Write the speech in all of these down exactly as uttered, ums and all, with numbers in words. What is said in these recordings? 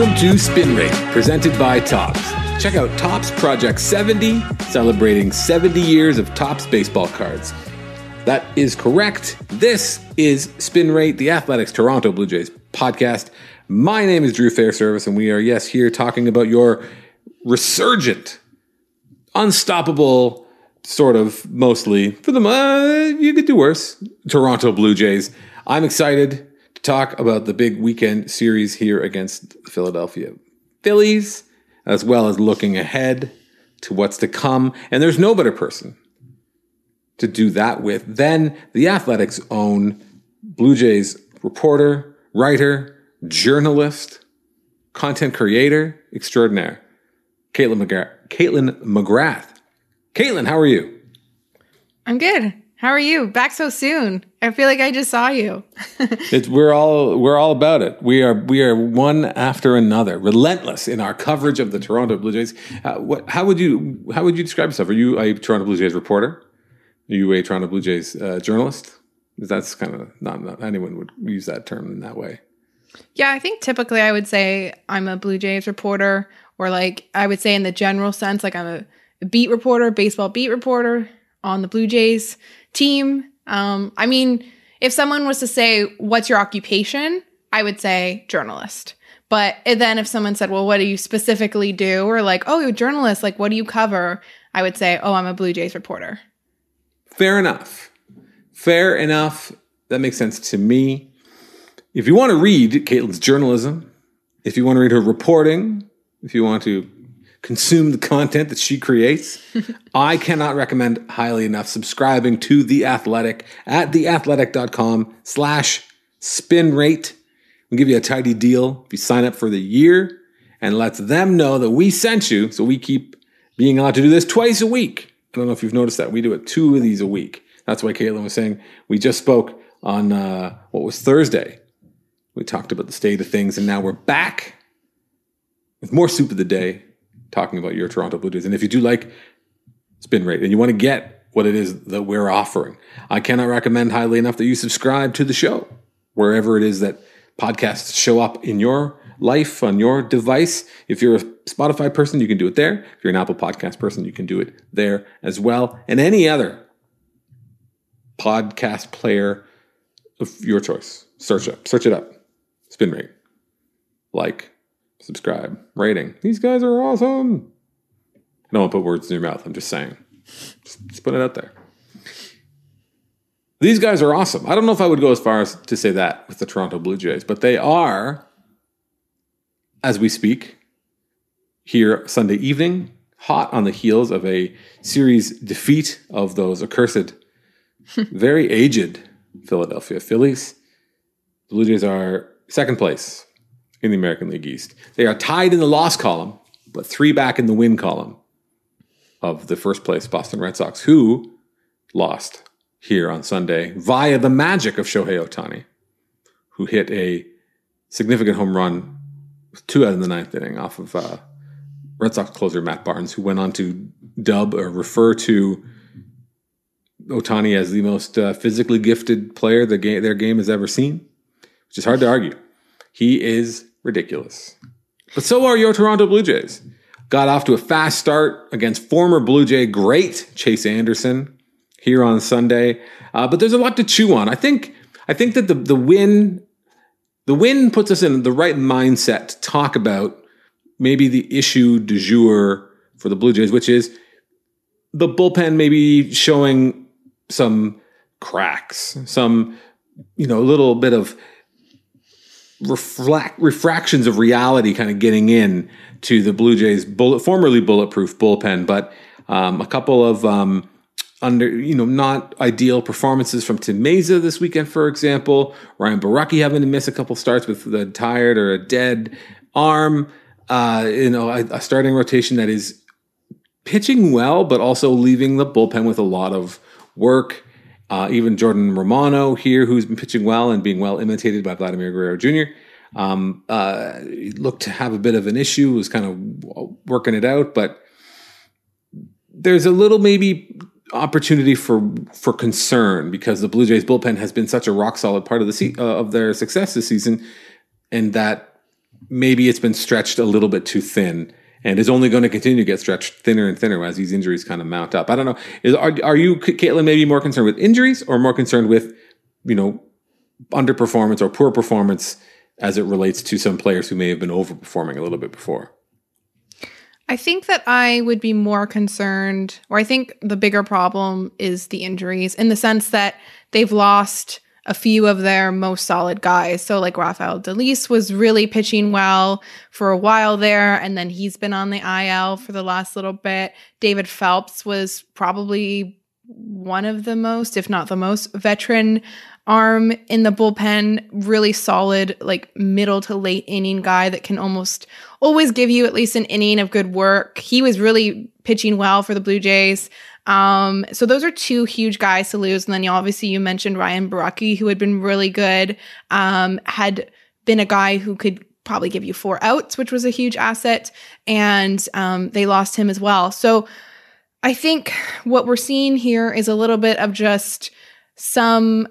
Welcome to Spin Rate, presented by Topps. Check out Topps Project seventy, celebrating seventy years of Topps baseball cards. That is correct. This is Spin Rate, the Athletics Toronto Blue Jays podcast. My name is Drew Fairservice, and we are, yes, here talking about your resurgent, unstoppable, sort of, mostly, for the, uh, you could do worse, Toronto Blue Jays. I'm excited to talk about the big weekend series here against the Philadelphia Phillies, as well as looking ahead to what's to come. And there's no better person to do that with than the Athletics' own Blue Jays reporter, writer, journalist, content creator extraordinaire, Caitlin McGrath. Caitlin McGrath. Caitlin, how are you? I'm good. How are you? Back so soon. I feel like I just saw you. it's, we're all we're all about it. We are we are one after another, relentless in our coverage of the Toronto Blue Jays. Uh, what? How would you how would you describe yourself? Are you a Toronto Blue Jays reporter? Are you a Toronto Blue Jays uh, journalist? That's kind of not, not anyone would use that term in that way. Yeah, I think typically I would say I'm a Blue Jays reporter, or like I would say in the general sense, like I'm a, a beat reporter, baseball beat reporter on the Blue Jays team. Um, I mean, if someone was to say, what's your occupation? I would say journalist. But then if someone said, well, what do you specifically do? Or like, oh, you're a journalist, like, what do you cover? I would say, oh, I'm a Blue Jays reporter. Fair enough. Fair enough. That makes sense to me. If you want to read Caitlin's journalism, if you want to read her reporting, if you want to consume the content that she creates, I cannot recommend highly enough subscribing to The Athletic at theathletic.com slash spin rate. We'll give you a tidy deal if you sign up for the year and lets them know that we sent you, so we keep being allowed to do this twice a week. I don't know if you've noticed that. We do it two of these a week. That's why Caitlin was saying we just spoke on uh, what was Thursday. We talked about the state of things, and now we're back with more soup of the day, talking about your Toronto Blue Jays. And if you do like Spin Rate and you want to get what it is that we're offering, I cannot recommend highly enough that you subscribe to the show, wherever it is that podcasts show up in your life, on your device. If you're a Spotify person, you can do it there. If you're an Apple Podcast person, you can do it there as well. And any other podcast player of your choice. Search up. Search it up. Spin Rate. Like. Subscribe, rating. These guys are awesome. I don't want to put words in your mouth. I'm just saying. Just, just put it out there. These guys are awesome. I don't know if I would go as far as to say that with the Toronto Blue Jays, but they are, as we speak, here Sunday evening, hot on the heels of a series defeat of those accursed, very aged Philadelphia Phillies. The Blue Jays are second place in the American League East. They are tied in the loss column, but three back in the win column of the first place Boston Red Sox, who lost here on Sunday via the magic of Shohei Ohtani, who hit a significant home run with two out in the ninth inning off of uh, Red Sox closer Matt Barnes, who went on to dub or refer to Ohtani as the most uh, physically gifted player the game, their game has ever seen, which is hard to argue. He is ridiculous. But so are your Toronto Blue Jays. Got off to a fast start against former Blue Jay great Chase Anderson here on Sunday. Uh, but there's a lot to chew on. I think I think that the, the win the win puts us in the right mindset to talk about maybe the issue du jour for the Blue Jays, which is the bullpen maybe showing some cracks, some, you know, a little bit of reflect, refractions of reality kind of getting in to the Blue Jays, bullet, formerly bulletproof bullpen, but um, a couple of um, under, you know, not ideal performances from Tim Meza this weekend, for example. Ryan Borucki having to miss a couple starts with a tired or a dead arm. Uh, you know, a, a starting rotation that is pitching well, but also leaving the bullpen with a lot of work. Uh, even Jordan Romano here, who's been pitching well and being well imitated by Vladimir Guerrero Junior Um, uh, looked to have a bit of an issue, was kind of working it out, but there's a little maybe opportunity for for concern because the Blue Jays bullpen has been such a rock solid part of the se- uh, of their success this season, and that maybe it's been stretched a little bit too thin and is only going to continue to get stretched thinner and thinner as these injuries kind of mount up. I don't know. Is, are, are you, Caitlin, maybe more concerned with injuries or more concerned with, you know, underperformance or poor performance as it relates to some players who may have been overperforming a little bit before? I think that I would be more concerned, or I think the bigger problem is the injuries in the sense that they've lost a few of their most solid guys. So like Rafael Dolis was really pitching well for a while there, and then he's been on the I L for the last little bit. David Phelps was probably one of the most, if not the most, veteran arm in the bullpen, really solid, like middle to late inning guy that can almost always give you at least an inning of good work. He was really pitching well for the Blue Jays. Um, so those are two huge guys to lose. And then you obviously you mentioned Ryan Borucki, who had been really good, um, had been a guy who could probably give you four outs, which was a huge asset. And um, they lost him as well. So I think what we're seeing here is a little bit of just some,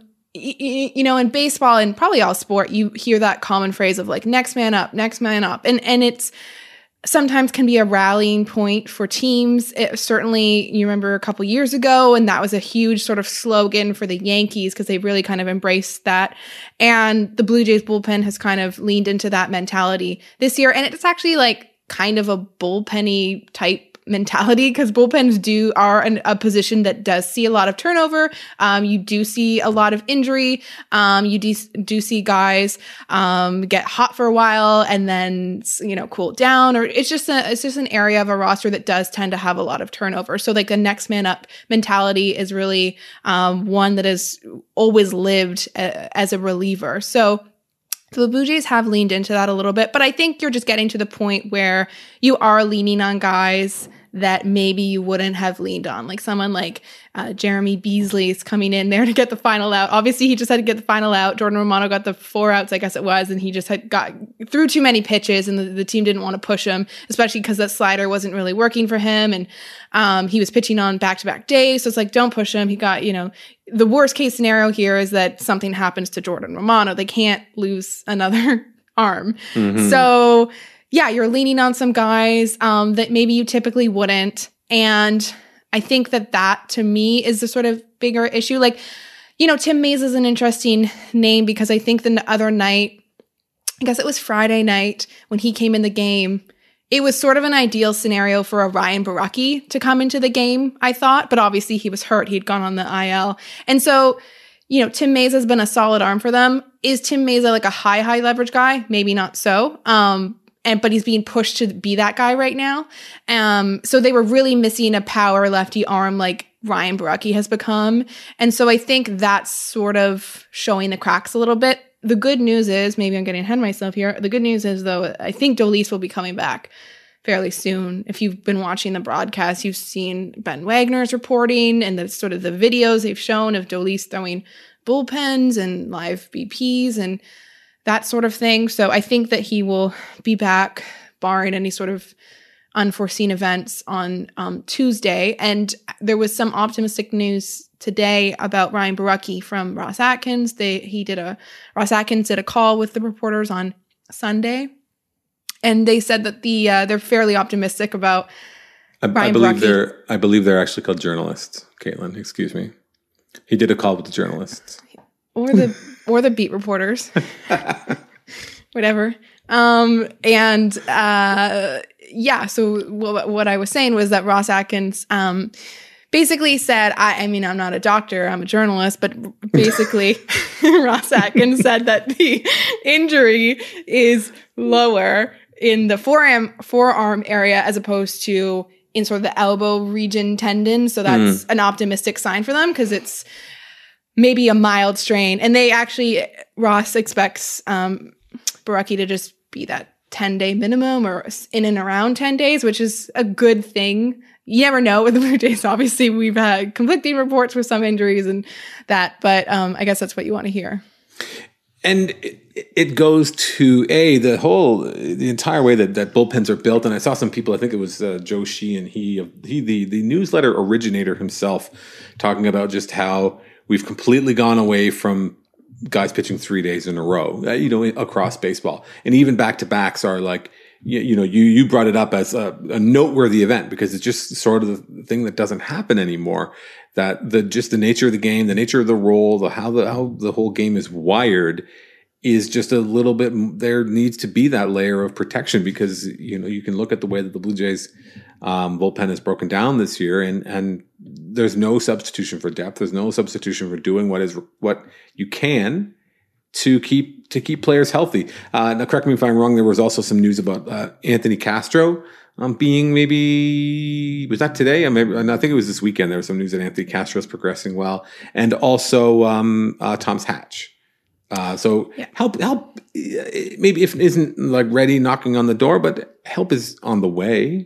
you know, in baseball and probably all sport, you hear that common phrase of like next man up, next man up. And and it's sometimes can be a rallying point for teams. It, certainly, you remember a couple years ago, and that was a huge sort of slogan for the Yankees because they really kind of embraced that. And the Blue Jays bullpen has kind of leaned into that mentality this year. And it's actually like kind of a bullpenny type mentality because bullpens do are an, a position that does see a lot of turnover. Um, you do see a lot of injury. Um, you do, do see guys um, get hot for a while and then, you know, cool down, or it's just a, it's just an area of a roster that does tend to have a lot of turnover. So like the next man up mentality is really um, one that has always lived a, as a reliever. So So the Blue Jays have leaned into that a little bit, but I think you're just getting to the point where you are leaning on guys that maybe you wouldn't have leaned on. Like someone like uh, Jeremy Beasley is coming in there to get the final out. Obviously, he just had to get the final out. Jordan Romano got the four outs, I guess it was, and he just had got through too many pitches, and the, the team didn't want to push him, especially because that slider wasn't really working for him, and um, he was pitching on back-to-back days, so it's like, don't push him. He got, you know, the worst case scenario here is that something happens to Jordan Romano. They can't lose another arm. Mm-hmm. So yeah, you're leaning on some guys um, that maybe you typically wouldn't. And I think that that, to me, is the sort of bigger issue. Like, you know, Tim Mayza is an interesting name because I think the other night, I guess it was Friday night when he came in the game, it was sort of an ideal scenario for a Ryan Borucki to come into the game, I thought. But obviously he was hurt. He'd gone on the I L. And so, you know, Tim Mayza has been a solid arm for them. Is Tim Mayza like a high, high leverage guy? Maybe not so. Um, And, but he's being pushed to be that guy right now. Um, so they were really missing a power lefty arm like Ryan Borucki has become. And so I think that's sort of showing the cracks a little bit. The good news is, maybe I'm getting ahead of myself here. The good news is, though, I think Dolis will be coming back fairly soon. If you've been watching the broadcast, you've seen Ben Wagner's reporting and the sort of the videos they've shown of Dolis throwing bullpens and live B Ps and that sort of thing. So I think that he will be back, barring any sort of unforeseen events, on um, Tuesday. And there was some optimistic news today about Ryan Borucki from Ross Atkins. They he did a Ross Atkins did a call with the reporters on Sunday, and they said that the uh, they're fairly optimistic about I, Ryan I believe Borucki. they're I believe they're actually called journalists. Caitlin, excuse me. He did a call with the journalists. Or the or the beat reporters, whatever. Um, and uh, yeah, so what, what I was saying was that Ross Atkins um, basically said, I, I mean, I'm not a doctor, I'm a journalist, but basically Ross Atkins said that the injury is lower in the forearm forearm area as opposed to in sort of the elbow region tendon. So that's mm. an optimistic sign for them because it's maybe a mild strain. And they actually, Ross expects um, Borucki to just be that ten-day minimum or in and around ten days, which is a good thing. You never know with the Blue Jays. Obviously, we've had conflicting reports with some injuries and that, but um, I guess that's what you want to hear. And it, it goes to, A, the whole, the entire way that, that bullpens are built. And I saw some people, I think it was uh, Joe Sheehan, he, he the, the newsletter originator himself, talking about just how we've completely gone away from guys pitching three days in a row, uh, you know, across baseball. And even back-to-backs are like, you, you know, you you brought it up as a, a noteworthy event because it's just sort of the thing that doesn't happen anymore. That the just the nature of the game, the nature of the role, the how the how the whole game is wired is just a little bit. There needs to be that layer of protection because you know you can look at the way that the Blue Jays um, bullpen is broken down this year, and and there's no substitution for depth. There's no substitution for doing what is what you can to keep to keep players healthy. Uh, now, correct me if I'm wrong. There was also some news about uh, Anthony Castro um, being maybe was that today? I, maybe, I think it was this weekend. There was some news that Anthony Castro is progressing well, and also um, uh, Thomas Hatch. Uh, so yeah. help, help. Maybe if it isn't like ready, knocking on the door, but help is on the way.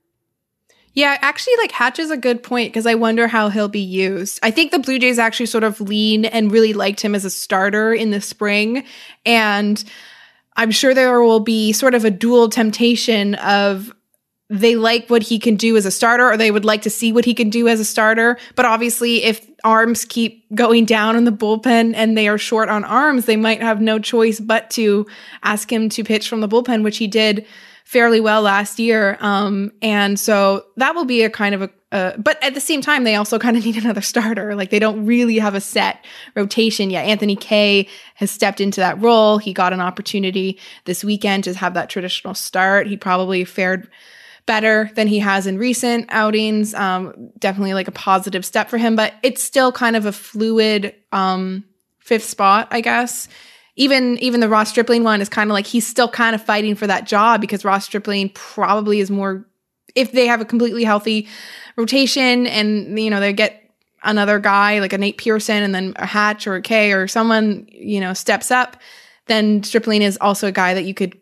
Yeah, actually, like Hatch is a good point because I wonder how he'll be used. I think the Blue Jays actually sort of lean and really liked him as a starter in the spring. And I'm sure there will be sort of a dual temptation of they like what he can do as a starter or they would like to see what he can do as a starter. But obviously, if arms keep going down in the bullpen and they are short on arms, they might have no choice but to ask him to pitch from the bullpen, which he did fairly well last year. Um, and so that will be a kind of a, uh, but at the same time, they also kind of need another starter. Like they don't really have a set rotation yet. Anthony Kay has stepped into that role. He got an opportunity this weekend to have that traditional start. He probably fared better than he has in recent outings. Um, definitely like a positive step for him, but it's still kind of a fluid, um, fifth spot, I guess. Even even the Ross Stripling one is kind of like he's still kind of fighting for that job because Ross Stripling probably is more, if they have a completely healthy rotation and, you know, they get another guy like a Nate Pearson and then a Hatch or a Kay or someone, you know, steps up, then Stripling is also a guy that you could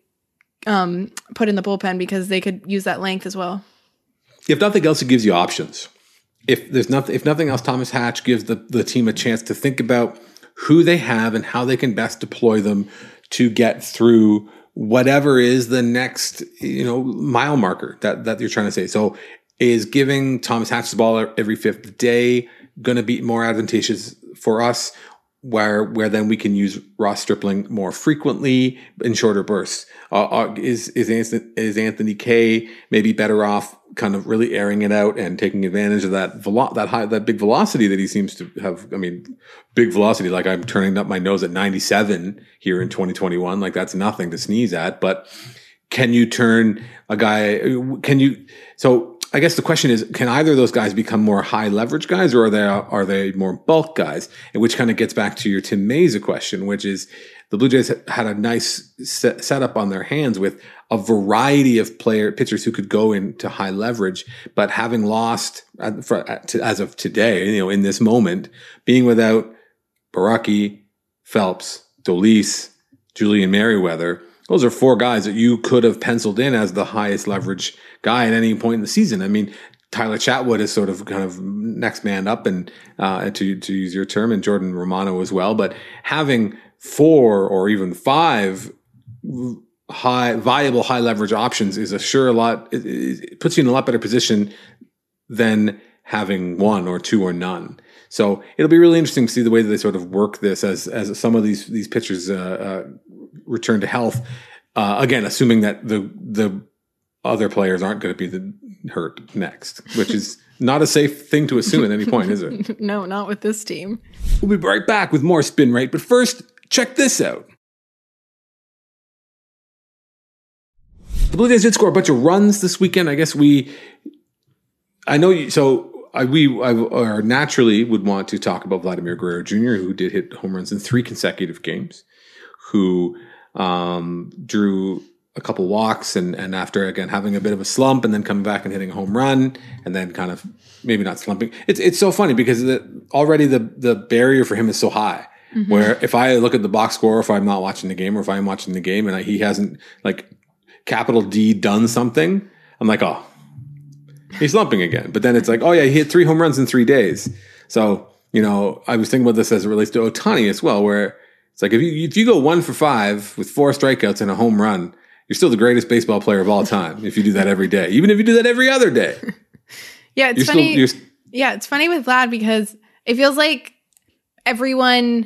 um, put in the bullpen because they could use that length as well. If nothing else, it gives you options. If there's nothing, if nothing else, Thomas Hatch gives the, the team a chance to think about who they have and how they can best deploy them to get through whatever is the next, you know, mile marker that, that you're trying to say. So is giving Thomas Hatch the ball every fifth day going to be more advantageous for us where, where then we can use Ross Stripling more frequently in shorter bursts? Uh, uh, is, is Anthony, is Anthony Kay maybe better off kind of really airing it out and taking advantage of that velo- that high, that big velocity that he seems to have? I mean, big velocity, like I'm turning up my nose at ninety-seven here in twenty twenty-one. Like that's nothing to sneeze at, but can you turn a guy, can you, so I guess the question is, can either of those guys become more high leverage guys or are they, are they more bulk guys? And which kind of gets back to your Tim Mayza question, which is the Blue Jays had a nice set, setup on their hands with a variety of player pitchers who could go into high leverage, but having lost for, as of today, you know, in this moment, being without Baraki, Phelps, Dolis, Julian Merriweather, those are four guys that you could have penciled in as the highest leverage guy at any point in the season. I mean, Tyler Chatwood is sort of kind of next man up, and uh, to to use your term, and Jordan Romano as well. But having four or even five high viable high leverage options is a sure a lot. It, it puts you in a lot better position than having one or two or none. So it'll be really interesting to see the way that they sort of work this as as some of these these pitchers uh, uh, return to health. Uh, again, assuming that the the other players aren't going to be the hurt next, which is not a safe thing to assume at any point, is it? No, not with this team. We'll be right back with more Spin Rate, but first, check this out. The Blue Jays did score a bunch of runs this weekend. I guess we, I know you, so I, we I, or naturally would want to talk about Vladimir Guerrero Junior, who did hit home runs in three consecutive games, who um, drew a couple walks and, and after, again, having a bit of a slump and then coming back and hitting a home run and then kind of maybe not slumping. It's it's so funny because the, already the, the barrier for him is so high. Mm-hmm. Where if I look at the box score, if I'm not watching the game or if I'm watching the game and I, he hasn't like capital D done something, I'm like, oh, he's slumping again. But then it's like, oh yeah, he hit three home runs in three days. So, you know, I was thinking about this as it relates to Ohtani as well, where it's like if you if you go one for five with four strikeouts and a home run, you're still the greatest baseball player of all time if you do that every day, even if you do that every other day. Yeah, it's you're funny. Still, yeah, it's funny with Vlad because it feels like everyone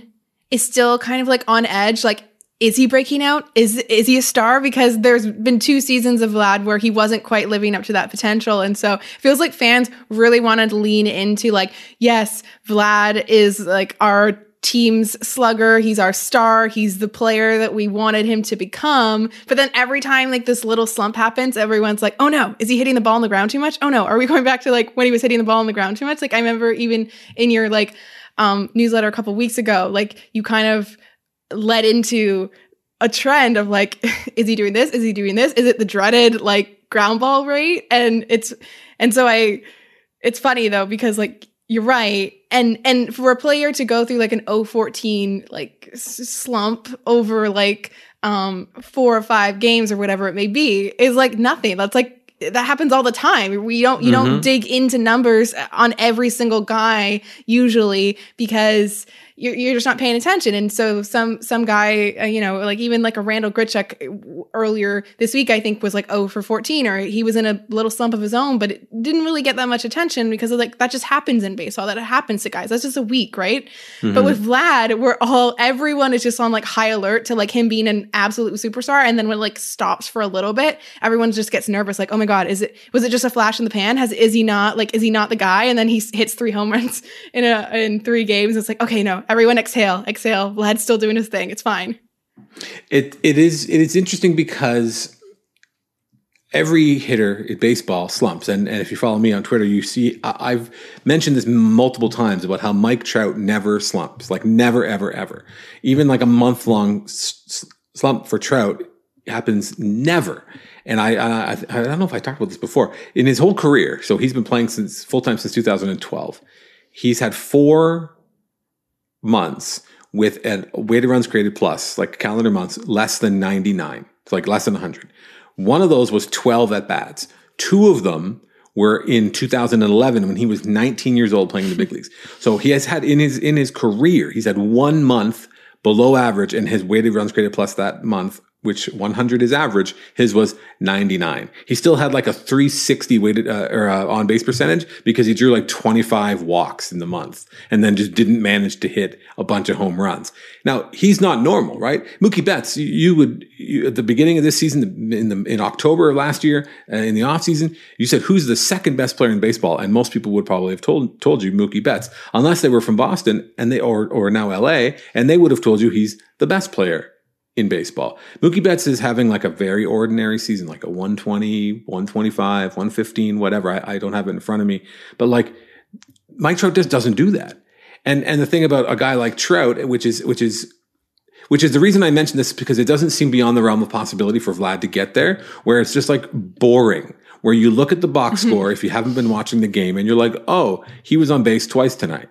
is still kind of like on edge. Like, is he breaking out? Is is he a star? Because there's been two seasons of Vlad where he wasn't quite living up to that potential. And so it feels like fans really wanted to lean into like, yes, Vlad is like our team's slugger. He's our star. He's the player that we wanted him to become. But then every time like this little slump happens, everyone's like, oh no, is he hitting the ball on the ground too much? Oh no, are we going back to like when he was hitting the ball on the ground too much? Like I remember even in your like um, newsletter a couple weeks ago, like you kind of led into a trend of like, is he doing this? Is he doing this? Is it the dreaded like ground ball rate? And it's, and so I, it's funny though, because like, you're right. And, and for a player to go through like an oh fourteen, like s- slump over like, um, four or five games or whatever it may be is like nothing. That's like, that happens all the time. We don't, you mm-hmm. don't dig into numbers on every single guy usually because you're, you're just not paying attention. And so some, some guy, uh, you know, like even like a Randall Grichuk earlier this week, I think was like oh for fourteen, or he was in a little slump of his own, but it didn't really get that much attention because of like, that just happens in baseball. That it happens to guys. That's just a week, right? Mm-hmm. But with Vlad, we're all, everyone is just on like high alert to like him being an absolute superstar. And then when it like stops for a little bit, everyone just gets nervous. Like, oh my God, is it, was it just a flash in the pan? Has, is he not like, is he not the guy? And then he hits three home runs in a, in three games. It's like, okay, no, everyone exhale, exhale. Vlad's still doing his thing. It's fine. It it is it is interesting because every hitter in baseball slumps, and, and if you follow me on Twitter, you see I, I've mentioned this multiple times about how Mike Trout never slumps, like never, ever, ever. Even like a month long s- slump for Trout happens never. And I, I I don't know if I talked about this before. In his whole career, so he's been playing since full time since two thousand twelve. He's had four months with a weighted runs created plus, like calendar months, less than ninety-nine. It's like less than one hundred. One of those was twelve at bats. Two of them were in two thousand eleven when he was nineteen years old playing in the big leagues. So he has had in his in his career, he's had one month below average, and his weighted runs created plus that month, which one hundred is average, his was ninety-nine. He still had like a three sixty weighted uh, or uh, on base percentage because he drew like twenty-five walks in the month and then just didn't manage to hit a bunch of home runs. Now, he's not normal, right? Mookie Betts, you, you would you, at the beginning of this season, in the in October of last year, uh, in the offseason, you said who's the second best player in baseball, and most people would probably have told told you Mookie Betts, unless they were from Boston and they or or now L A, and they would have told you he's the best player in baseball. Mookie Betts is having like a very ordinary season, like a one twenty, one twenty-five, one fifteen, whatever. I, I don't have it in front of me. But like Mike Trout just doesn't do that. And and the thing about a guy like Trout, which is which is which is the reason I mention this, because it doesn't seem beyond the realm of possibility for Vlad to get there, where it's just like boring, where you look at the box mm-hmm. score if you haven't been watching the game and you're like, oh, he was on base twice tonight.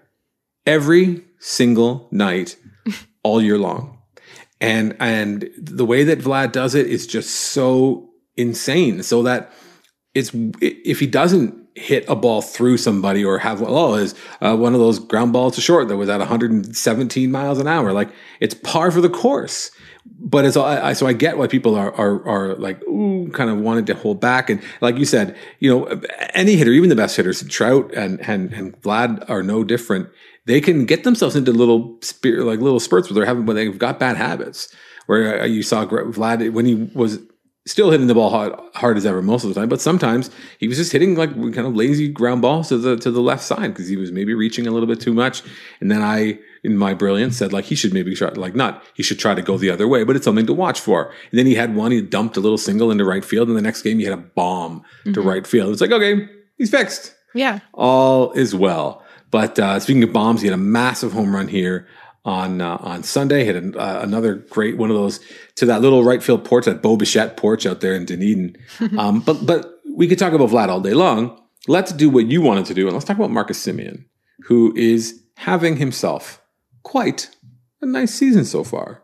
Every single night, all year long. And and the way that Vlad does it is just so insane. So that it's if he doesn't hit a ball through somebody or have oh is uh, one of those ground balls to short that was at one hundred seventeen miles an hour, like it's par for the course. But it's I, I so I get why people are are are like ooh kind of wanted to hold back. And like you said, you know, any hitter, even the best hitters, Trout and and and Vlad are no different. They can get themselves into little spirit, like little spurts where they're having, when they've got bad habits. Where you saw Vlad when he was still hitting the ball hard, hard as ever most of the time, but sometimes he was just hitting like kind of lazy ground balls to the to the left side because he was maybe reaching a little bit too much. And then I, in my brilliance, said like he should maybe try, like not he should try to go the other way, but it's something to watch for. And then he had one, he dumped a little single into right field, and the next game he had a bomb mm-hmm. to right field. It's like okay, he's fixed. Yeah, all is well. But uh, speaking of bombs, he had a massive home run here on uh, on Sunday. Hit an, uh, another great one of those to that little right field porch, that Bo Bichette porch out there in Dunedin. um, but but we could talk about Vlad all day long. Let's do what you wanted to do, and let's talk about Marcus Semien, who is having himself quite a nice season so far.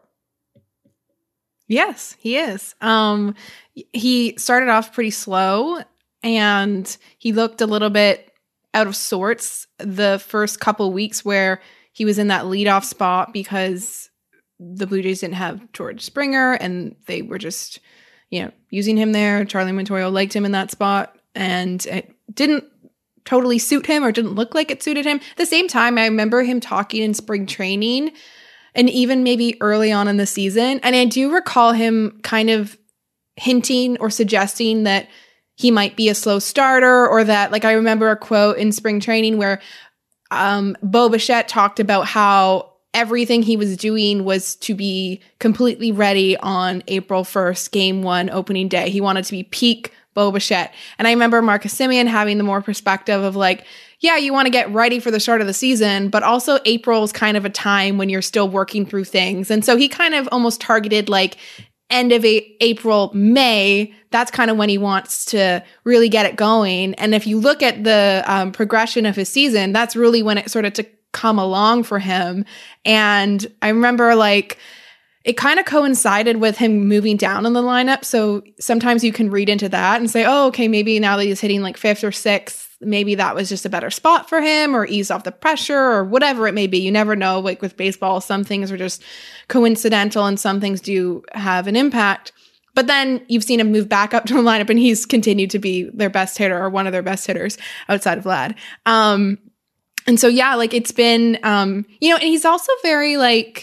Yes, he is. Um, he started off pretty slow, and he looked a little bit out of sorts the first couple weeks where he was in that leadoff spot because the Blue Jays didn't have George Springer and they were just, you know, using him there. Charlie Montoyo liked him in that spot, and it didn't totally suit him or didn't look like it suited him. At the same time, I remember him talking in spring training and even maybe early on in the season. And I do recall him kind of hinting or suggesting that he might be a slow starter, or that, like, I remember a quote in spring training where um, Bo Bichette talked about how everything he was doing was to be completely ready on April first, game one, opening day. He wanted to be peak Bo Bichette. And I remember Marcus Semien having the more perspective of like, yeah, you want to get ready for the start of the season, but also April is kind of a time when you're still working through things. And so he kind of almost targeted like end of a- April, May. That's kind of when he wants to really get it going. And if you look at the um, progression of his season, that's really when it sort of to come along for him. And I remember like, it kind of coincided with him moving down in the lineup. So sometimes you can read into that and say, oh, okay, maybe now that he's hitting like fifth or sixth, maybe that was just a better spot for him, or ease off the pressure, or whatever it may be. You never know. Like with baseball, some things are just coincidental and some things do have an impact. But then you've seen him move back up to the lineup and he's continued to be their best hitter, or one of their best hitters outside of Vlad. Um, and so, yeah, like it's been, um, you know, and he's also very like,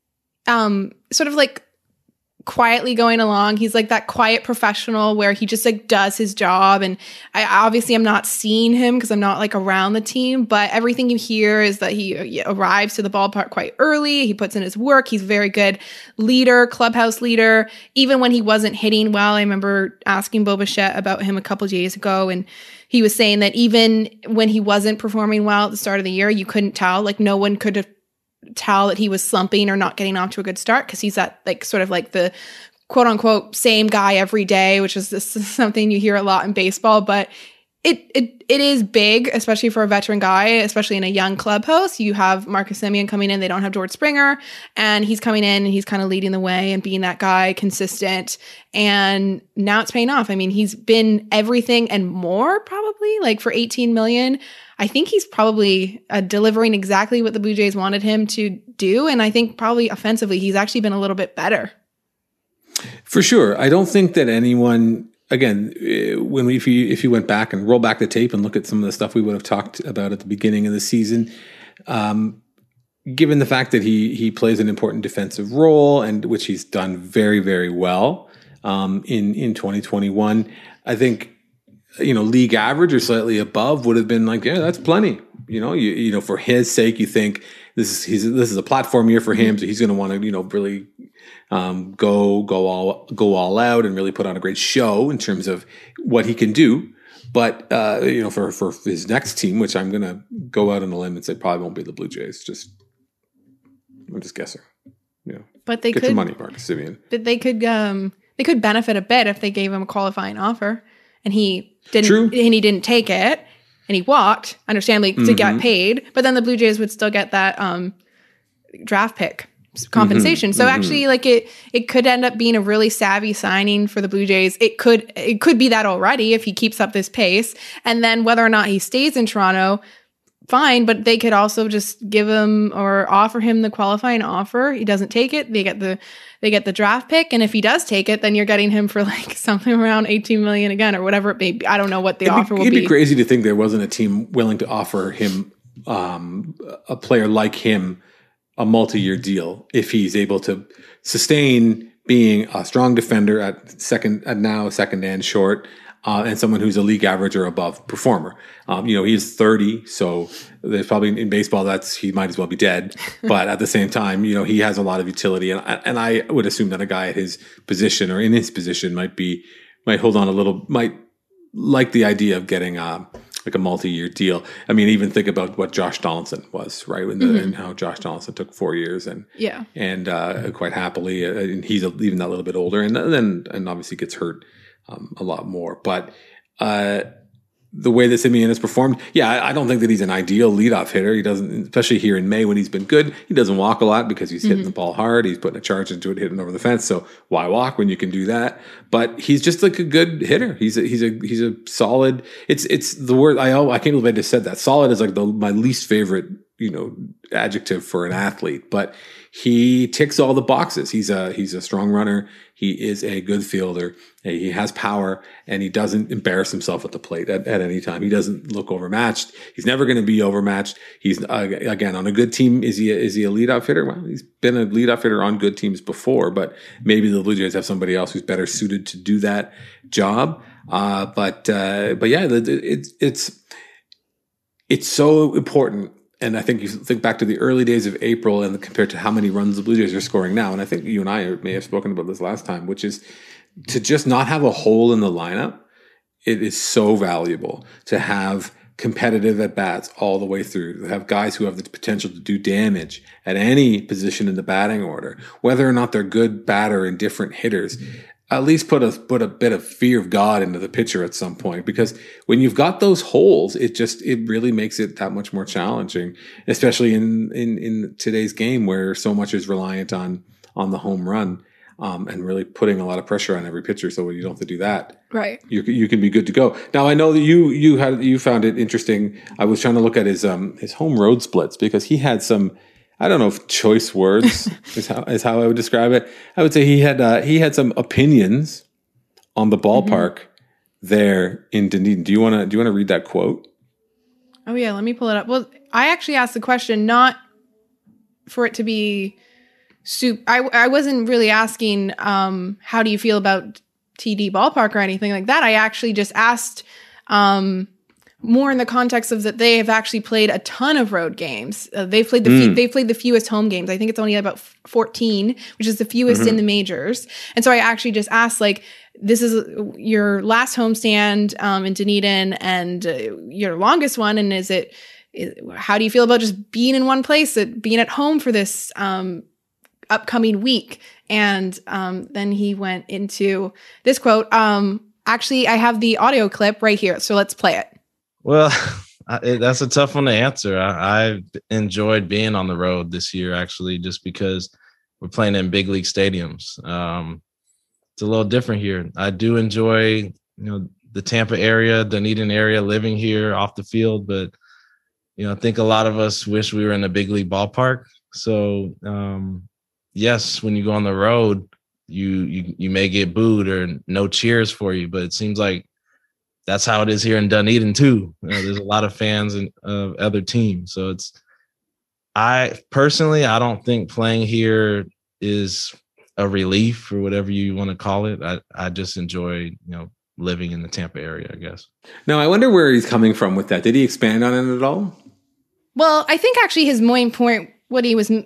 um, sort of like quietly going along. He's like that quiet professional where he just like does his job. And I obviously I'm not seeing him because I'm not like around the team, but everything you hear is that he arrives to the ballpark quite early. He puts in his work. He's a very good leader, clubhouse leader. Even when he wasn't hitting well, I remember asking Bo Bichette about him a couple of days ago, and he was saying that even when he wasn't performing well at the start of the year, you couldn't tell. Like no one could have tell that he was slumping or not getting off to a good start, because he's that like sort of like the quote unquote same guy every day, which is this is something you hear a lot in baseball. But it it it is big, especially for a veteran guy, especially in a young clubhouse. You have Marcus Semien coming in, they don't have George Springer, and he's coming in and he's kind of leading the way and being that guy, consistent. And now it's paying off. I mean, he's been everything and more, probably like for eighteen million. I think he's probably uh, delivering exactly what the Blue Jays wanted him to do. And I think probably offensively, he's actually been a little bit better. For sure. I don't think that anyone, again, when we, if you, if you went back and roll back the tape and look at some of the stuff we would have talked about at the beginning of the season, um, given the fact that he, he plays an important defensive role, and which he's done very, very well um, in, in twenty twenty-one, I think, you know, league average or slightly above would have been like, yeah, that's plenty. You know, you you know, for his sake, you think this is he's this is a platform year for him, so he's going to want to, you know, really um, go go all go all out and really put on a great show in terms of what he can do. But uh, you know, for for his next team, which I'm going to go out on a limb and say probably won't be the Blue Jays. Just I'm just guessing. You know, but they get could, your money, Marcus Semien. But they could um they could benefit a bit if they gave him a qualifying offer. And he didn't, True. and he didn't take it, and he walked, understandably, to mm-hmm. get paid. But then the Blue Jays would still get that um, draft pick compensation. Mm-hmm. So mm-hmm. actually, like it, it could end up being a really savvy signing for the Blue Jays. It could, it could be that already if he keeps up this pace. And then whether or not he stays in Toronto, fine. But they could also just give him or offer him the qualifying offer. He doesn't take it. They get the. They get the draft pick, and if he does take it, then you're getting him for like something around eighteen million again, or whatever it may be. I don't know what the it'd offer be, will it'd be. It'd be crazy to think there wasn't a team willing to offer him um, a player like him a multi-year deal if he's able to sustain being a strong defender at second, at now second and short, uh, and someone who's a league average or above performer. Um, you know, he's thirty, so there's probably in baseball that's he might as well be dead. But at the same time, you know, he has a lot of utility, and and I would assume that a guy at his position or in his position might be might hold on a little, might like the idea of getting a, like a multi-year deal. I mean, even think about what Josh Donaldson was, right? And, the, mm-hmm. and how Josh Donaldson took four years and yeah, and uh, quite happily, uh, and he's even that little bit older, and then and obviously gets hurt um, a lot more, but. Uh, The way that Semien has performed, yeah, I don't think that he's an ideal leadoff hitter. He doesn't, especially here in May when he's been good, he doesn't walk a lot because he's hitting mm-hmm. the ball hard. He's putting a charge into it, hitting over the fence. So why walk when you can do that? But he's just like a good hitter. He's a, he's a he's a solid. It's it's the word I I can't believe I just said that. Solid is like the my least favorite you know, adjective for an athlete, but he ticks all the boxes. He's a, he's a strong runner. He is a good fielder. He has power, and he doesn't embarrass himself at the plate at, at any time. He doesn't look overmatched. He's never going to be overmatched. He's uh, again on a good team. Is he a, is he a leadoff hitter? Well, he's been a leadoff hitter on good teams before, but maybe the Blue Jays have somebody else who's better suited to do that job. Uh, but uh, but yeah, it, it, it's it's so important. And I think you think back to the early days of April and compared to how many runs the Blue Jays are scoring now. And I think you and I may have spoken about this last time, which is to just not have a hole in the lineup. It is so valuable to have competitive at bats all the way through, to have guys who have the potential to do damage at any position in the batting order, whether or not they're good batter and different hitters. At least put a put a bit of fear of God into the pitcher at some point, because when you've got those holes, it just it really makes it that much more challenging, especially in in, in today's game where so much is reliant on on the home run, um, and really putting a lot of pressure on every pitcher. So when you don't have to do that, right, you you can be good to go. Now I know that you you had you found it interesting. I was trying to look at his um his home road splits, because he had some. I don't know if choice words is how is how I would describe it. I would say he had uh, he had some opinions on the ballpark mm-hmm. there in Dunedin. Do you want to do you want to read that quote? Oh yeah, let me pull it up. Well, I actually asked the question not for it to be soup. I I wasn't really asking um, how do you feel about T D Ballpark or anything like that. I actually just asked. Um, more in the context of that they have actually played a ton of road games. Uh, they've played the mm. few, they've played the fewest home games. I think it's only about fourteen, which is the fewest mm-hmm. in the majors. And so I actually just asked, like, this is your last homestand um, in Dunedin and uh, your longest one. And is it, is, how do you feel about just being in one place, uh, being at home for this um, upcoming week? And um, then he went into this quote. Um, actually, I have the audio clip right here. So let's play it. Well, I, that's a tough one to answer. I, I've enjoyed being on the road this year, actually, just because we're playing in big league stadiums. Um, it's a little different here. I do enjoy, you know, the Tampa area, Dunedin area, living here off the field. But, you know, I think a lot of us wish we were in a big league ballpark. So, um, yes, when you go on the road, you, you you may get booed or no cheers for you. But it seems like that's how it is here in Dunedin too. You know, there's a lot of fans and of uh, other teams. So it's, I personally, I don't think playing here is a relief or whatever you want to call it. I, I just enjoy, you know, living in the Tampa area, I guess. Now I wonder where he's coming from with that. Did he expand on it at all? Well, I think actually his main point, what he was m-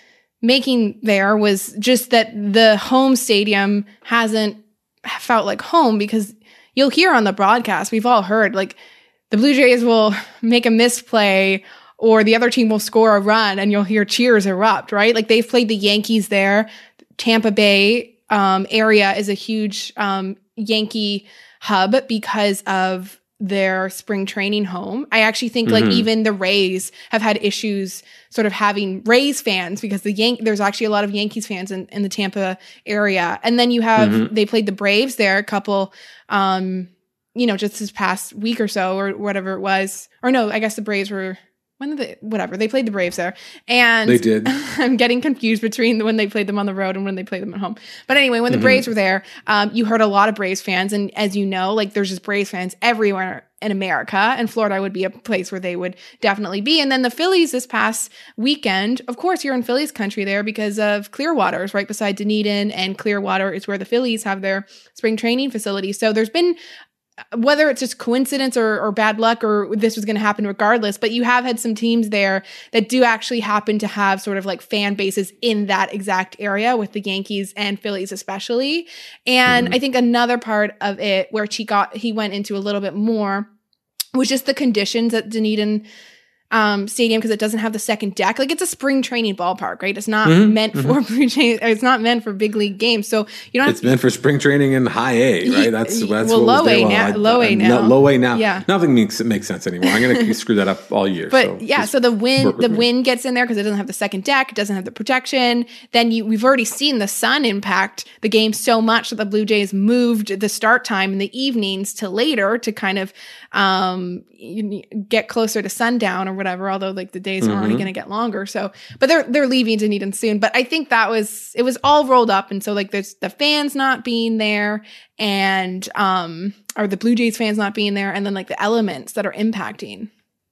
making there was just that the home stadium hasn't felt like home, because you'll hear on the broadcast, we've all heard, like, the Blue Jays will make a misplay or the other team will score a run and you'll hear cheers erupt, right? Like, they've played the Yankees there. Tampa Bay um, area is a huge um, Yankee hub because of their spring training home. I actually think mm-hmm. like even the Rays have had issues sort of having Rays fans, because the Yan- there's actually a lot of Yankees fans in, in the Tampa area. And then you have, mm-hmm. they played the Braves there a couple, um, you know, just this past week or so, or whatever it was. Or no, I guess the Braves were, when did they, whatever, they played the Braves there. And they did. I'm getting confused between when they played them on the road and when they played them at home. But anyway, when the mm-hmm. Braves were there, um, you heard a lot of Braves fans. And as you know, like, there's just Braves fans everywhere in America, and Florida would be a place where they would definitely be. And then the Phillies this past weekend, of course, you're in Phillies country there because of Clearwater is right beside Dunedin, and Clearwater is where the Phillies have their spring training facility. So there's been, whether it's just coincidence or, or bad luck, or this was going to happen regardless, but you have had some teams there that do actually happen to have sort of like fan bases in that exact area, with the Yankees and Phillies especially. And mm-hmm. I think another part of it where he got, he went into a little bit more was just the conditions at Dunedin um, Stadium, because it doesn't have the second deck. Like, it's a spring training ballpark, right? It's not mm-hmm, meant mm-hmm. for Blue Jays. It's not meant for big league games. So you don't. It's meant for spring training in high A, right? That's that's well, what low was A well, now. I, low A now. No, low A now. Yeah. Nothing makes makes sense anymore. I'm going to screw that up all year. But so yeah, so the wind the me. wind gets in there because it doesn't have the second deck. It doesn't have the protection. Then you we've already seen the sun impact the game so much that the Blue Jays moved the start time in the evenings to later to kind of um, get closer to sundown or whatever, although like the days Mm-hmm. are only going to get longer. So, but they're, they're leaving Dunedin soon. But I think that was, it was all rolled up. And so like there's the fans not being there and, um, or the Blue Jays fans not being there. And then like the elements that are impacting.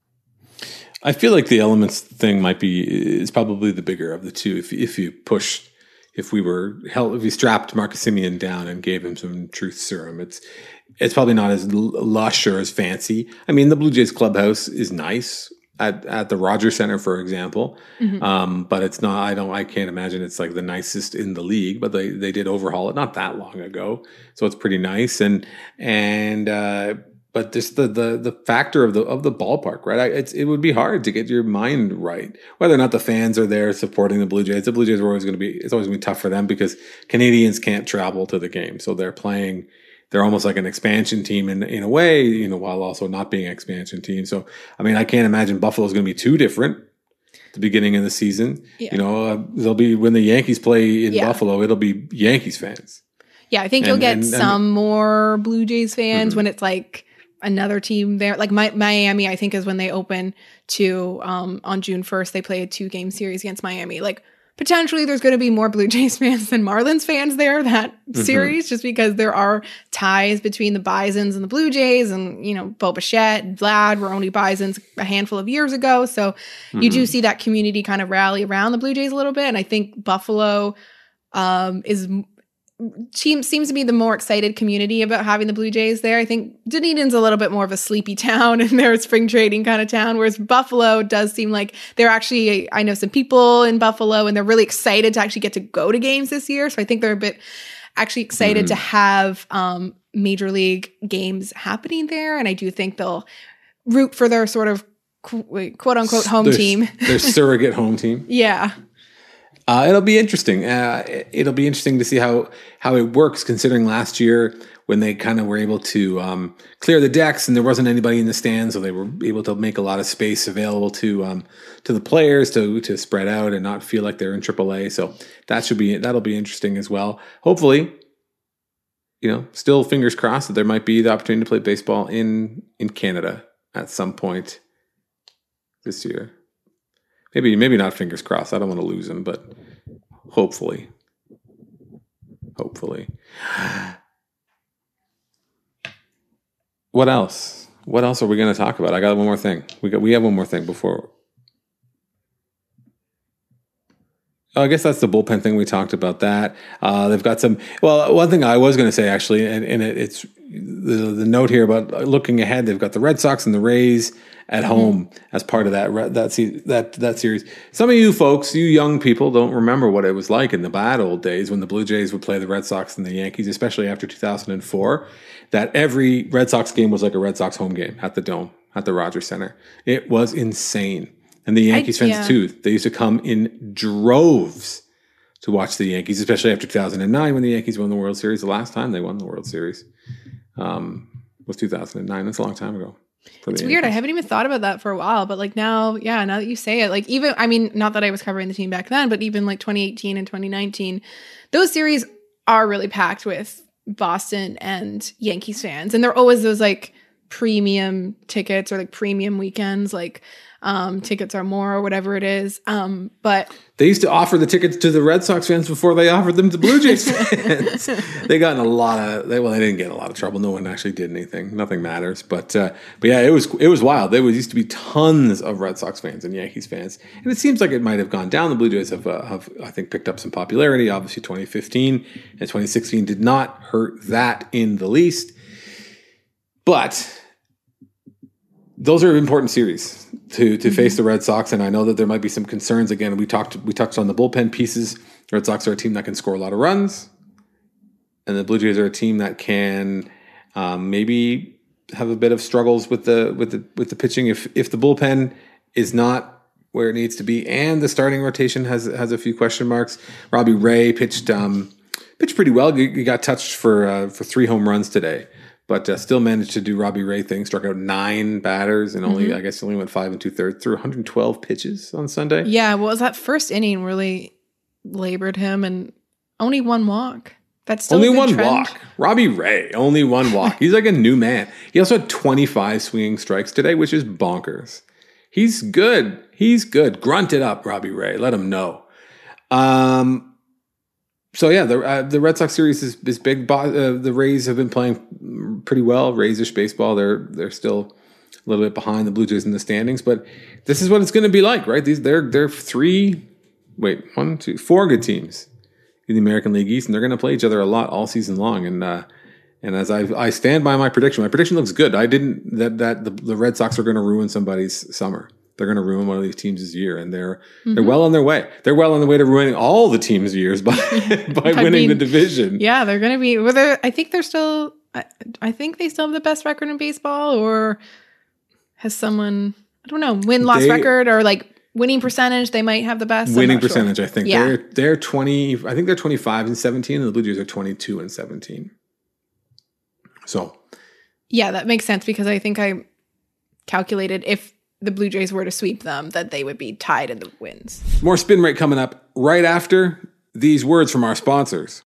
I feel like the elements thing might be, is probably the bigger of the two. If, if you push, if we were held, if we strapped Marcus Semien down and gave him some truth serum, it's, it's probably not as lush or as fancy. I mean, the Blue Jays clubhouse is nice at, at the Rogers Center, for example. Mm-hmm. Um, but it's not, I don't, I can't imagine it's like the nicest in the league, but they, they did overhaul it not that long ago. So it's pretty nice. And, and, uh, but just the, the, the factor of the, of the ballpark, right? I, it's, it would be hard to get your mind right. Whether or not the fans are there supporting the Blue Jays, the Blue Jays are always going to be, it's always going to be tough for them because Canadians can't travel to the game. So they're playing, they're almost like an expansion team in, in a way, you know, while also not being an expansion team. So, I mean, I can't imagine Buffalo's going to be too different at the beginning of the season. Yeah. You know, uh, they'll be, when the Yankees play in yeah. Buffalo, it'll be Yankees fans. Yeah. I think and, you'll get and, some and, more Blue Jays fans mm-hmm. when it's like another team there. Like my, Miami, I think is when they open to, um, on June first, they play a two game series against Miami. Like, potentially there's going to be more Blue Jays fans than Marlins fans there that mm-hmm. series, just because there are ties between the Bisons and the Blue Jays, and you know, Bo Bichette, Vlad were only Bisons a handful of years ago, so mm-hmm. you do see that community kind of rally around the Blue Jays a little bit, and I think Buffalo um, is team seems to be the more excited community about having the Blue Jays there. I think Dunedin's a little bit more of a sleepy town and they're a spring trading kind of town, whereas Buffalo does seem like they're actually, I know some people in Buffalo and they're really excited to actually get to go to games this year. So I think they're a bit actually excited mm. to have um, major league games happening there. And I do think they'll root for their sort of quote unquote home their, team. Their surrogate home team. Yeah. Uh, it'll be interesting. Uh, it'll be interesting to see how, how it works, considering last year when they kind of were able to um, clear the decks and there wasn't anybody in the stands, so they were able to make a lot of space available to um, to the players to to spread out and not feel like they're in triple A. So that should be that'll be interesting as well. Hopefully, you know, still fingers crossed that there might be the opportunity to play baseball in in Canada at some point this year. Maybe, maybe not fingers crossed. I don't want to lose him, but hopefully, hopefully. What else? What else are we going to talk about? I got one more thing. We got, we have one more thing before. Oh, I guess that's the bullpen thing. We talked about that. Uh, they've got some. Well, one thing I was going to say actually, and, and it, it's the the note here about looking ahead. They've got the Red Sox and the Rays at home mm-hmm. as part of that that that that series. Some of you folks, you young people, don't remember what it was like in the bad old days when the Blue Jays would play the Red Sox and the Yankees, especially after two thousand four. That every Red Sox game was like a Red Sox home game at the Dome, at the Rogers Center. It was insane. And the Yankees I, fans yeah. too. They used to come in droves to watch the Yankees, especially after two thousand nine when the Yankees won the World Series. The last time they won the World Series um, was two thousand nine. That's a long time ago. It's weird. I haven't even thought about that for a while, but like now, yeah, now that you say it, like even, I mean, not that I was covering the team back then, but even like twenty eighteen and twenty nineteen, those series are really packed with Boston and Yankees fans. And they're always those like premium tickets or like premium weekends, like um, tickets are more or whatever it is. Um, but they used to offer the tickets to the Red Sox fans before they offered them to Blue Jays fans. They got in a lot of, they, well, they didn't get in a lot of trouble. No one actually did anything. Nothing matters. But, uh, but yeah, it was, it was wild. There was used to be tons of Red Sox fans and Yankees fans. And it seems like it might have gone down. The Blue Jays have, uh, have I think, picked up some popularity. Obviously twenty fifteen and twenty sixteen did not hurt that in the least. But those are important series to to mm-hmm. face the Red Sox, and I know that there might be some concerns. Again, we talked we touched on the bullpen pieces. The Red Sox are a team that can score a lot of runs, and the Blue Jays are a team that can um, maybe have a bit of struggles with the with the with the pitching if if the bullpen is not where it needs to be, and the starting rotation has has a few question marks. Robbie Ray pitched um, pitched pretty well. He got touched for uh, for three home runs today. But uh, still managed to do Robbie Ray things, struck out nine batters and only, mm-hmm. I guess, he only went five and two thirds through one hundred twelve pitches on Sunday. Yeah, well, was that first inning really labored him and only one walk. That's still only a good one trend. walk. Robbie Ray, only one walk. He's like a new man. He also had twenty-five swinging strikes today, which is bonkers. He's good. He's good. Grunt it up, Robbie Ray. Let him know. Um. So yeah, the uh, the Red Sox series is, is big. Uh, the Rays have been playing pretty well. Rays-ish baseball. They're they're still a little bit behind the Blue Jays in the standings, but this is what it's going to be like, right? These they're they're three, wait, one, two, four good teams in the American League East, and they're going to play each other a lot all season long. And uh, and as I I stand by my prediction, my prediction looks good. I didn't that that the, the Red Sox are going to ruin somebody's summer. They're going to ruin one of these teams this year, and they're mm-hmm. they're well on their way. They're well on their way to ruining all the teams' years by by winning mean, the division. Yeah, they're going to be. Well, they're, I think they're still. I, I think they still have the best record in baseball, or has someone I don't know win loss record or like winning percentage? They might have the best winning percentage. Sure. I think yeah. they're they're twenty. I think they're twenty five and seventeen, and the Blue Jays are twenty two and seventeen. So, yeah, that makes sense because I think I calculated if the Blue Jays were to sweep them, that they would be tied in the wins. More Spin Rate coming up right after these words from our sponsors.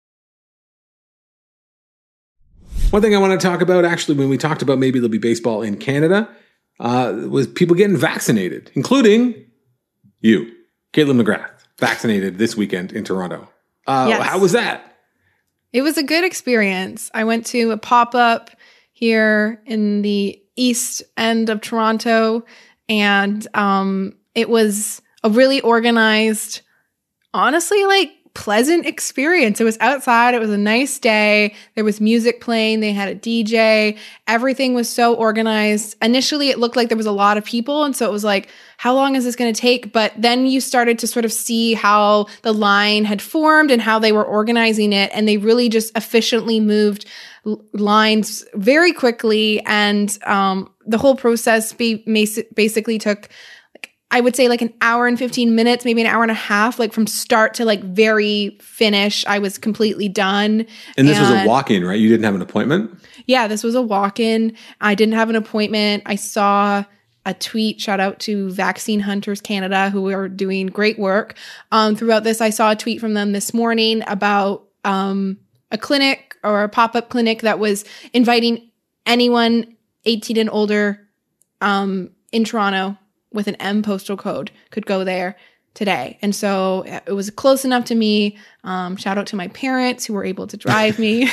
One thing I want to talk about, actually, when we talked about maybe there'll be baseball in Canada, uh, was people getting vaccinated, including you, Caitlin McGrath, vaccinated this weekend in Toronto. Uh, yes. How was that? It was a good experience. I went to a pop-up here in the east end of Toronto, and um, it was a really organized, honestly, like pleasant experience. It was outside. It was a nice day. There was music playing. They had a D J. Everything was so organized. Initially, it looked like there was a lot of people. And so it was like, how long is this going to take? But then you started to sort of see how the line had formed and how they were organizing it. And they really just efficiently moved lines very quickly, and um, the whole process be- basically took, like, I would say, like an hour and fifteen minutes, maybe an hour and a half, like from start to like very finish. I was completely done. And this and, was a walk-in, right? You didn't have an appointment? Yeah, this was a walk-in. I didn't have an appointment. I saw a tweet, shout out to Vaccine Hunters Canada, who are doing great work. Um, throughout this, I saw a tweet from them this morning about um, a clinic or a pop-up clinic that was inviting anyone eighteen and older um, in Toronto with an M postal code could go there today. And so it was close enough to me. Um, shout out to my parents who were able to drive me.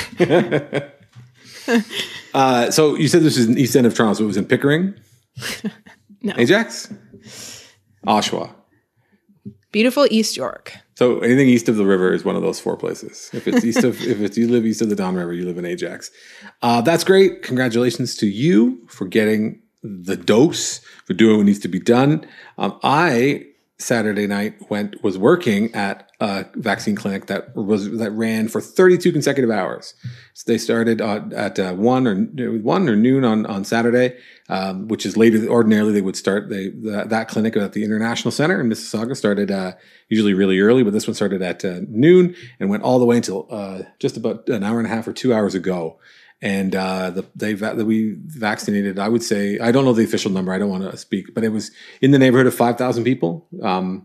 uh, so you said this was in the east end of Toronto, so it was in Pickering? No. Ajax? Oshawa? Beautiful East York. So anything east of the river is one of those four places. If it's east of, if it's, you live east of the Don River, you live in Ajax. Uh, that's great. Congratulations to you for getting the dose, for doing what needs to be done. Um, I Saturday night went was working at a vaccine clinic that was that ran for thirty-two consecutive hours. So they started uh, at uh, one or one or noon on on Saturday, um, which is later. Ordinarily, they would start they the, that clinic at the International Center in Mississauga started uh, usually really early, but this one started at uh, noon and went all the way until uh, just about an hour and a half or two hours ago. And uh, the, they we vaccinated, I would say, I don't know the official number. I don't want to speak, but it was in the neighborhood of five thousand people. Um,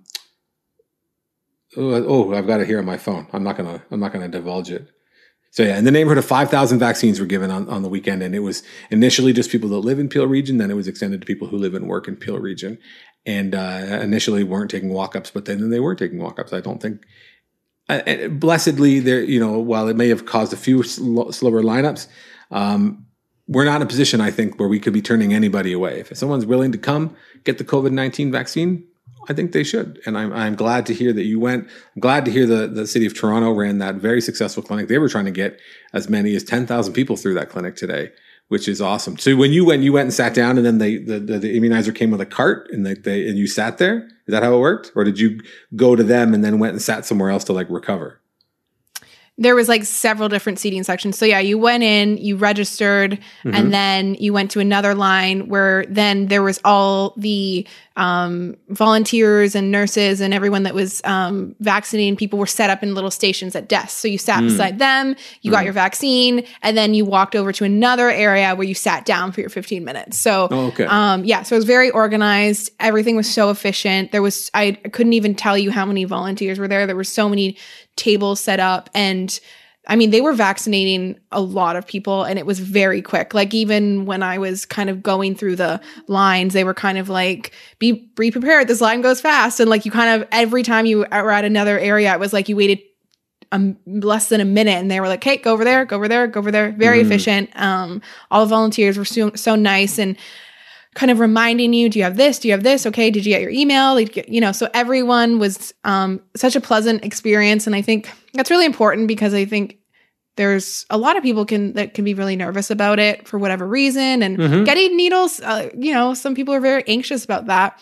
oh, oh, I've got it here on my phone. I'm not gonna, I'm not gonna divulge it. So yeah, in the neighborhood of five thousand vaccines were given on, on the weekend, and it was initially just people that live in Peel Region. Then it was extended to people who live and work in Peel Region, and uh, initially weren't taking walk-ups, but then they were taking walk-ups. I don't think. Uh, blessedly, there, you know, while it may have caused a few sl- slower lineups, um, we're not in a position, I think, where we could be turning anybody away. If someone's willing to come get the COVID nineteen vaccine, I think they should. And I'm I'm glad to hear that you went. I'm glad to hear the, the city of Toronto ran that very successful clinic. They were trying to get as many as ten thousand people through that clinic today, which is awesome. So when you went, you went and sat down, and then they the, the, the immunizer came with a cart, and they, they and you sat there. Is that how it worked? Or did you go to them and then went and sat somewhere else to like recover? There was like several different seating sections. So yeah, you went in, you registered, mm-hmm. and then you went to another line where then there was all the um, volunteers and nurses and everyone that was um, vaccinating people were set up in little stations at desks. So you sat mm. beside them, you mm. got your vaccine, and then you walked over to another area where you sat down for your fifteen minutes. So oh, okay. um, yeah, so it was very organized. Everything was so efficient. There was, I couldn't even tell you how many volunteers were there. There were so many tables set up, and I mean, they were vaccinating a lot of people and it was very quick. Like even when I was kind of going through the lines, they were kind of like, be, be prepared. This line goes fast. And like you kind of, every time you were at another area, it was like you waited um, less than a minute and they were like, hey, go over there, go over there, go over there. Very mm. efficient. Um, all the volunteers were so, so nice and kind of reminding you, do you have this? Do you have this? Okay. Did you get your email? Like, you know, so everyone was um, such a pleasant experience. And I think that's really important because I think there's a lot of people can that can be really nervous about it for whatever reason. And mm-hmm. getting needles, uh, you know, some people are very anxious about that.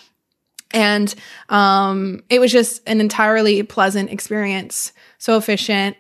And um, it was just an entirely pleasant experience. So efficient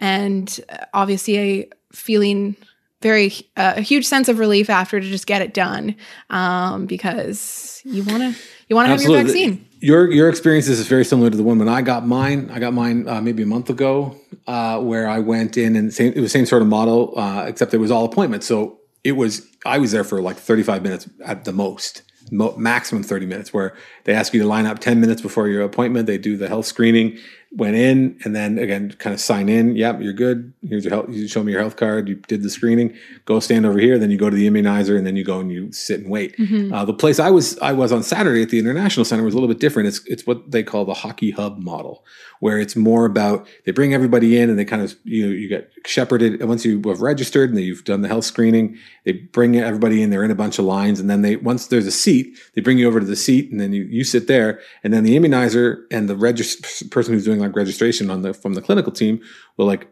and obviously a feeling very uh, a huge sense of relief after to just get it done um, because you want to you want to have your vaccine. Your your experience is very similar to the one when I got mine. I got mine uh, maybe a month ago, uh, where I went in and same, it was the same sort of model, uh, except it was all appointments. So it was I was there for like thirty-five minutes at the most, mo- maximum thirty minutes, where they ask you to line up ten minutes before your appointment. They do the health screening. Went in and then again, kind of sign in. Yep, you're good. Here's your health. You show me your health card. You did the screening. Go stand over here. Then you go to the immunizer, and then you go and you sit and wait. Mm-hmm. Uh, the place I was I was on Saturday at the International Center was a little bit different. It's it's what they call the hockey hub model, where it's more about they bring everybody in and they kind of you you get shepherded once you have registered and you've done the health screening. They bring everybody in. They're in a bunch of lines, and then they once there's a seat, they bring you over to the seat, and then you you sit there, and then the immunizer and the regist- person who's doing like registration on the from the clinical team will like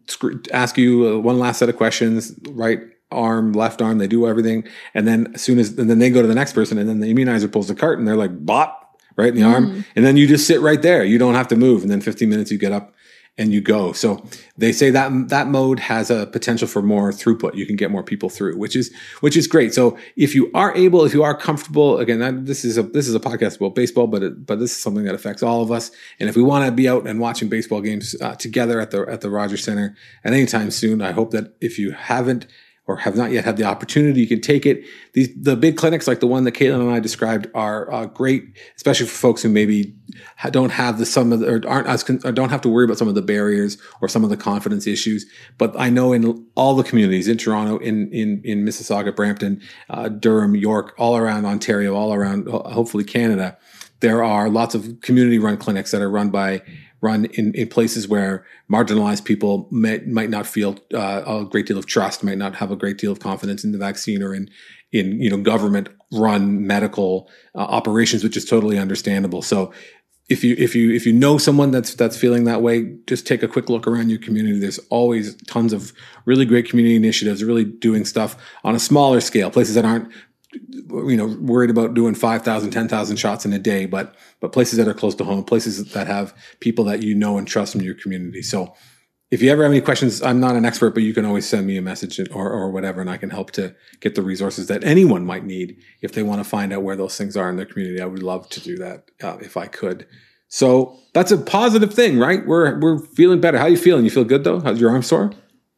ask you uh, one last set of questions, right arm, left arm, they do everything. And then as soon as, and then they go to the next person and then the immunizer pulls the cart and they're like, bop, right in the mm. arm. And then you just sit right there. You don't have to move. And then fifteen minutes you get up and you go. So they say that that mode has a potential for more throughput. You can get more people through, which is which is great. So if you are able, if you are comfortable, again, that, this is a this is a podcast about baseball, but it, but this is something that affects all of us. And if we want to be out and watching baseball games uh, together at the at the Rogers Center at any time soon, I hope that if you haven't or have not yet had the opportunity, you can take it. These the big clinics like the one that Caitlin and I described are uh, great, especially for folks who maybe don't have the some of the, or aren't as or don't have to worry about some of the barriers or some of the confidence issues. But I know in all the communities in Toronto, in in in Mississauga, Brampton, uh, Durham, York, all around Ontario, all around hopefully Canada, there are lots of community-run clinics that are run by. run in, in places where marginalized people may, might not feel uh, a great deal of trust, might not have a great deal of confidence in the vaccine or in, in you know, government-run medical uh, operations, which is totally understandable. So if you if you if you know someone that's that's feeling that way, just take a quick look around your community. There's always tons of really great community initiatives, really doing stuff on a smaller scale, places that aren't you know, worried about doing five thousand, ten thousand shots in a day, but, but places that are close to home, places that have people that you know and trust in your community. So if you ever have any questions, I'm not an expert, but you can always send me a message or, or whatever, and I can help to get the resources that anyone might need if they want to find out where those things are in their community. I would love to do that uh, if I could. So that's a positive thing, right? We're, we're feeling better. How are you feeling? You feel good though? How's your arm sore?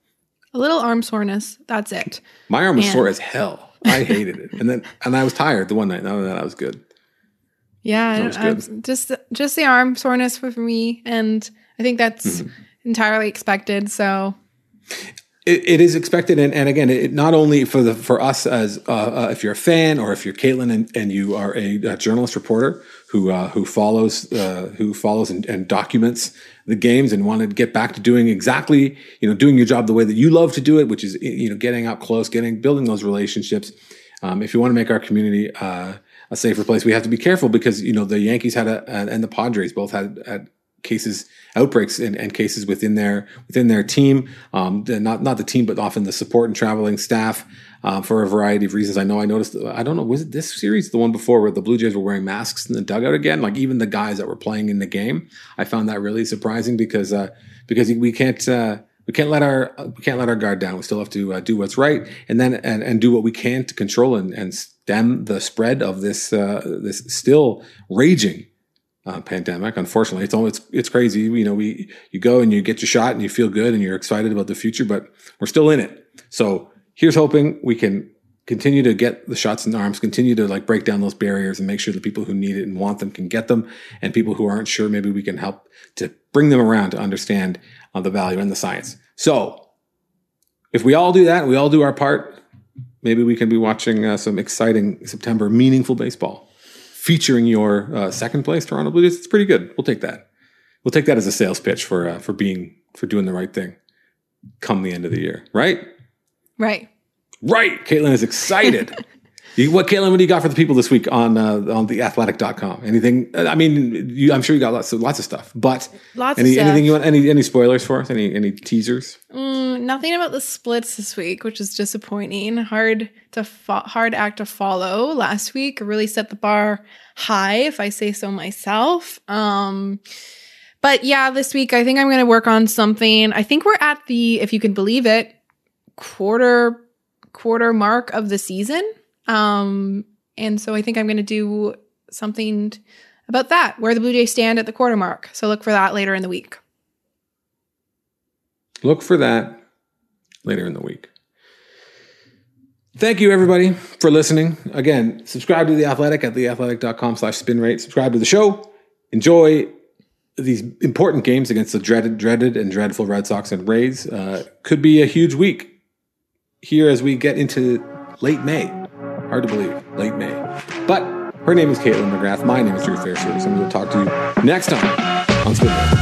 A little arm soreness. That's it. My arm was and- sore as hell. I hated it. And then, and I was tired the one night. Other than that, I was good. Yeah. Was good. Just, just the arm soreness for me. And I think that's mm-hmm. entirely expected. So it, it is expected. And, and again, it not only for the, for us as, uh, uh, if you're a fan or if you're Caitlin and, and you are a, a journalist reporter who, uh, who follows, uh, who follows and, and documents the games and wanted to get back to doing exactly, you know, doing your job the way that you love to do it, which is, you know, getting up close, getting, building those relationships. Um, if you want to make our community uh, a safer place, we have to be careful because, you know, the Yankees had a, and the Padres both had, had cases, outbreaks and, and cases within their, within their team. Um, not, not the team, but often the support and traveling staff. Um, for a variety of reasons. I know I noticed, I don't know, was it this series, the one before where the Blue Jays were wearing masks in the dugout again? Like even the guys that were playing in the game, I found that really surprising because, uh, because we can't, uh, we can't let our, we can't let our guard down. We still have to uh, do what's right and then, and, and do what we can to control and, and stem the spread of this, uh, this still raging uh, pandemic. Unfortunately, it's all, it's, it's crazy. You know, we, you go and you get your shot and you feel good and you're excited about the future, but we're still in it. So, here's hoping we can continue to get the shots in the arms, continue to like break down those barriers and make sure the people who need it and want them can get them. And people who aren't sure, maybe we can help to bring them around to understand uh, the value and the science. So if we all do that, we all do our part, maybe we can be watching uh, some exciting September meaningful baseball featuring your uh, second place Toronto Blue Jays. It's pretty good. We'll take that. We'll take that as a sales pitch for uh, for being for doing the right thing come the end of the year, right? Right. Right. Caitlin is excited. you, what, Caitlin, what do you got for the people this week on uh, on the athletic dot com? Anything? I mean, you, I'm sure you got lots of lots of stuff, but Lots any, of stuff. anything you want? Any any spoilers for us? Any any teasers? Mm, nothing about the splits this week, which is disappointing. Hard to fo- hard act to follow. Last week really set the bar high, if I say so myself. Um, but yeah, this week I think I'm going to work on something. I think we're at the, if you can believe it, quarter quarter mark of the season. Um, and so I think I'm going to do something about that, where the Blue Jays stand at the quarter mark. So look for that later in the week. Look for that later in the week. Thank you, everybody, for listening. Again, subscribe to The Athletic at theathletic.com slash spin rate. Subscribe to the show. Enjoy these important games against the dreaded, dreaded and dreadful Red Sox and Rays. Uh, could be a huge week here as we get into late May. Hard to believe, late May. But her name is Caitlin McGrath. My name is Drew Fairservice, and we will talk to you next time on Spin Rate.